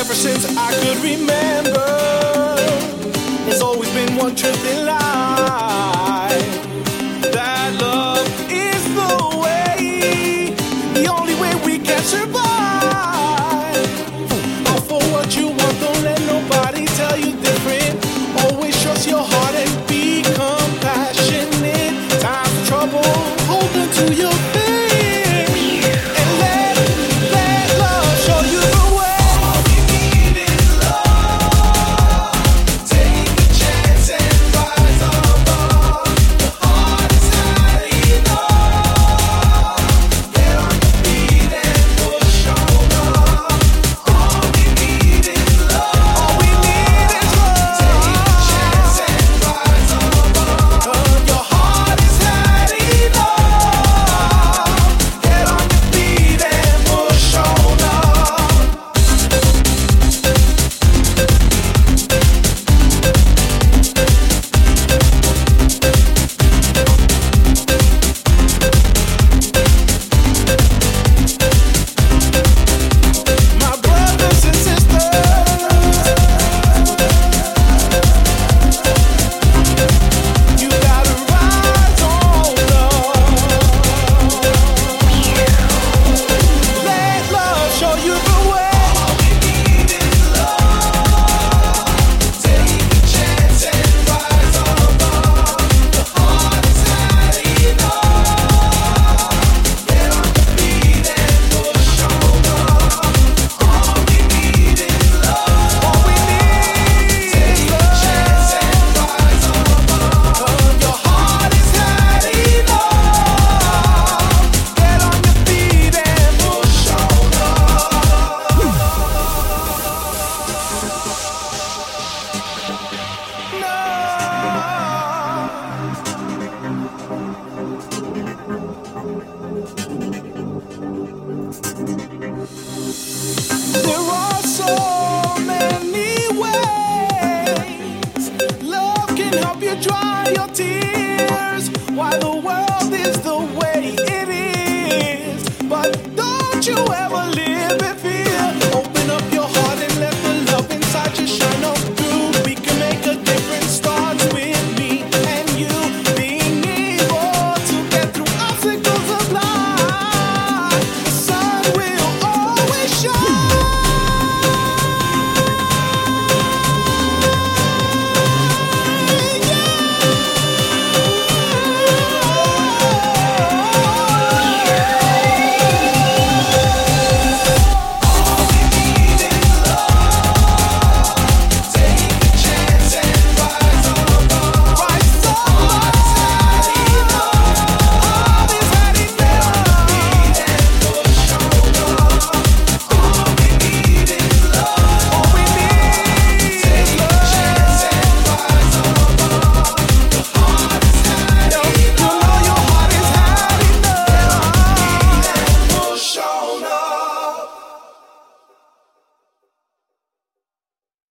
since I could remember. There's always been one truth in life, that love is the way, the only way we can survive. Go for what you want, don't let nobody tell you different. Always trust your heart and be compassionate. Times of trouble, hold on to your faith, and let love show you the way. There are so many ways love can help you dry your tears. Why the world is the way it is, but don't you ever